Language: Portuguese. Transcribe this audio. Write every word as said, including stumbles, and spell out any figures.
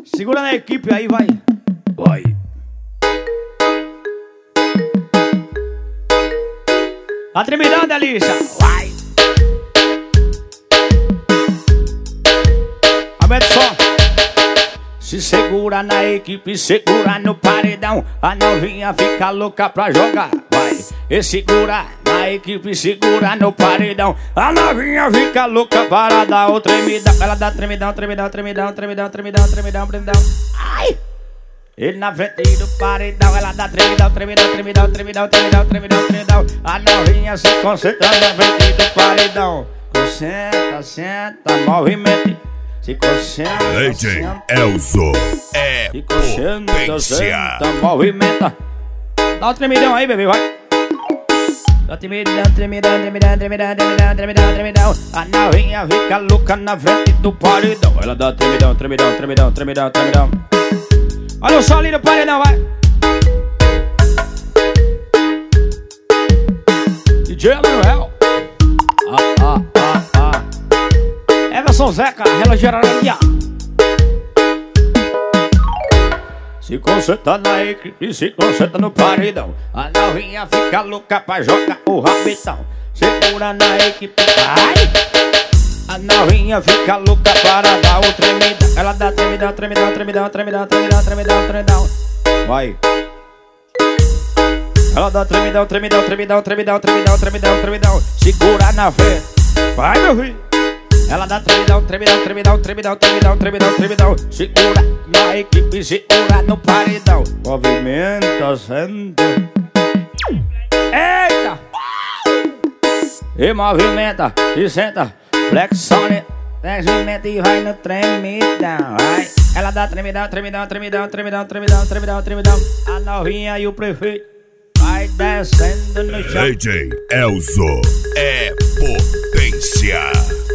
Segura na equipe aí, vai. Vai. Tá tremidão, delícia. Vai. Aumenta o som. Se segura na equipe, segura no paredão. A novinha fica louca pra jogar. Vai. E segura na equipe, segura no paredão. A novinha fica louca para dar o tremidão. Ela dá tremidão, tremidão, tremidão, tremidão, tremidão, tremidão, tremidão. Ai! Ele na frente do paredão. Ela dá tremidão, tremidão, tremidão, tremidão, tremidão, tremidão, tremidão. A novinha se concentra na frente do paredão. Concentra, senta, movimento. Se concentra, D J Elzo é se concentra, potência. senta, movimenta. Dá um tremidão aí, bebê, vai. Dá tremidão, tremidão, tremidão, tremidão, tremidão, tremidão, tremidão. A novinha fica louca na frente do paredão. Ela dá tremidão, tremidão, tremidão, tremidão, tremidão. Olha o sol ali no paredão, vai. D J Manuel. Ah, ah, ah, ah. Everson Zeca, relogeiraria. Se concentra na equipe, se concentra no paredão. A novinha fica louca pra jogar o rabetão. Segura na equipe, ai! A novinha fica louca para dar o tremidão. Ela dá tremidão, tremidão, tremidão, tremidão, tremidão, tremidão, tremidão. Vai. Ela dá tremidão, tremidão, tremidão, tremidão, tremidão, tremidão, tremidão. Segura na frente. Vai, meu filho. Ela dá tremidão, tremidão, tremidão, tremidão, tremidão, tremidão, tremidão. Segura na equipe, segura no paredão. Movimenta, senta. Eita! E movimenta, e senta. Flexione, movimenta e vai no tremidão. Vai. Ela dá tremidão, tremidão, tremidão, tremidão, tremidão, tremidão, tremidão. A novinha e o prefeito vai descendo no chão. D J Elzo é potência.